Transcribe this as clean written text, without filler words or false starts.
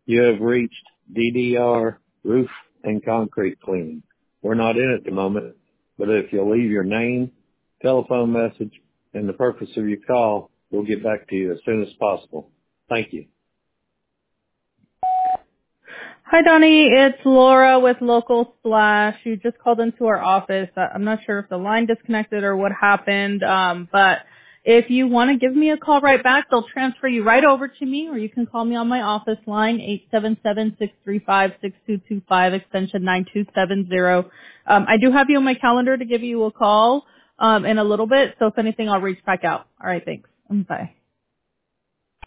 You have reached DDR Roof and Concrete Cleaning. We're not in at the moment, but if you'll leave your name, telephone message, and the purpose of your call, we'll get back to you as soon as possible. Thank you. Hi, Donnie. It's Laura with Local Splash. You just called into our office. I'm not sure if the line disconnected or what happened, but if you want to give me a call right back, they'll transfer you right over to me, or you can call me on my office line, 877-635-6225, extension 9270. I do have you on my calendar to give you a call in a little bit, so if anything, I'll reach back out. All right, thanks. Bye.